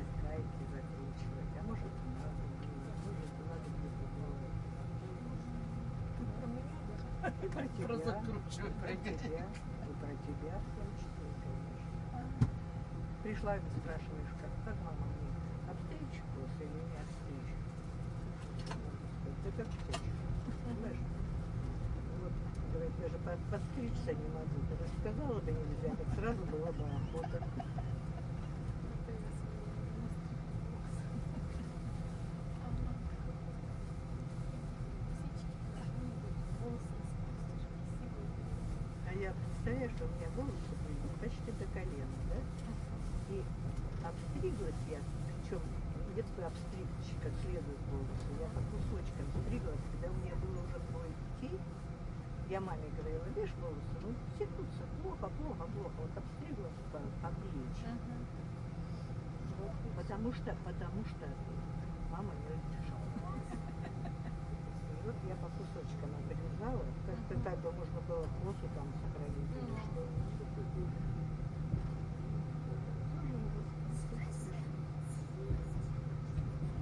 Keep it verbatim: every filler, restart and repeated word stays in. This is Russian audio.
гайки закручивать, а может и надо было, может надо где-то было. И про тебя, Про закручивать, и про тебя, и про тебя в том числе, конечно. Пришла и спрашиваешь, как, как мама мне, обстричь волосы или не обстричь? Да как хочешь, понимаешь? Вот, говорит, я же под- подстричься не могу. Ты рассказала бы нельзя, так сразу была бы охота. А я представляю, что у меня волосы были почти до колена, да? И обстриглась я, причем не бы обстричь как следует волосы, я по кусочкам стриглась, когда у меня было уже двое детей. Я маме говорила, видишь волосы, ну тянутся, плохо, плохо, плохо. Вот обстриглась по, по плечи. Вот, потому что, потому что мама не разрешала. И вот я по кусочкам обрезала, как-то так бы можно было косу там сохранить или что.